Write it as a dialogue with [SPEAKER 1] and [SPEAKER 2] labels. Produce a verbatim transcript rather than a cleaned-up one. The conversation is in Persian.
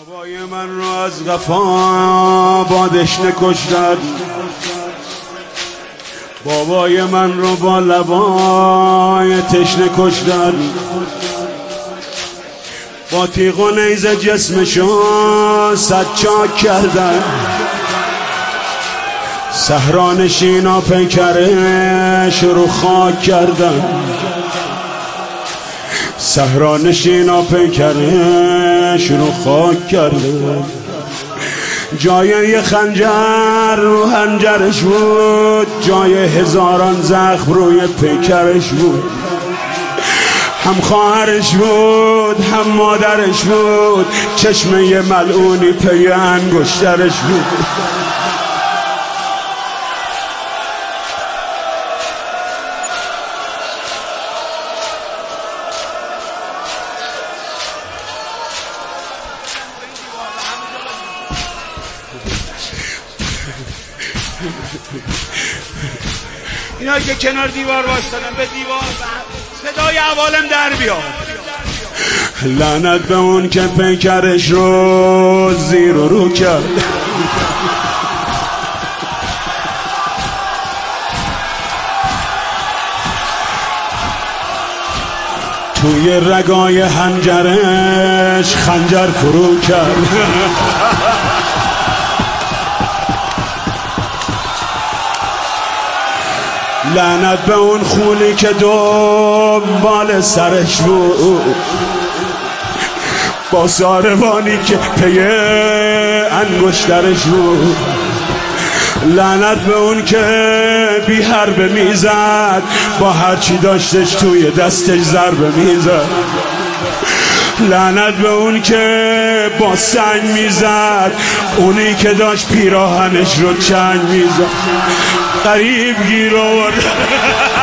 [SPEAKER 1] بابای من رو از قفا با دشنه کشتن، بابای من رو با لبای تشنه کشتن، با تیغ و نیزه جسمشو صد چاک کردن، صحرانشینا پیکرش رو خاک کردن، صحرانشینا پیکرش رو خاک کردن. جای یه خنجر رو هنجرش بود، جای هزاران زخم روی پیکرش بود. هم خواهرش بود هم مادرش بود، چشمه ملعونی پی انگشترش بود.
[SPEAKER 2] اینا که کنار دیوار وایستادن به دیوار صدای عوالم در بیاد.
[SPEAKER 1] لعنت به اون که پیکرش رو زیر و رو کرد، توی رگای هنجرش خنجر فرو کرد. لعنت به اون خونی که دنبال سرش بود، با ساروانی که پی انگشترش بود. لعنت به اون که بی حربه میزد، با هرچی داشتش توی دستش ضربه میزد. لعنت به اون که با سنگ میزد، اونی که داشت پیراهنش رو چنگ میزد. غریب گیر آورد.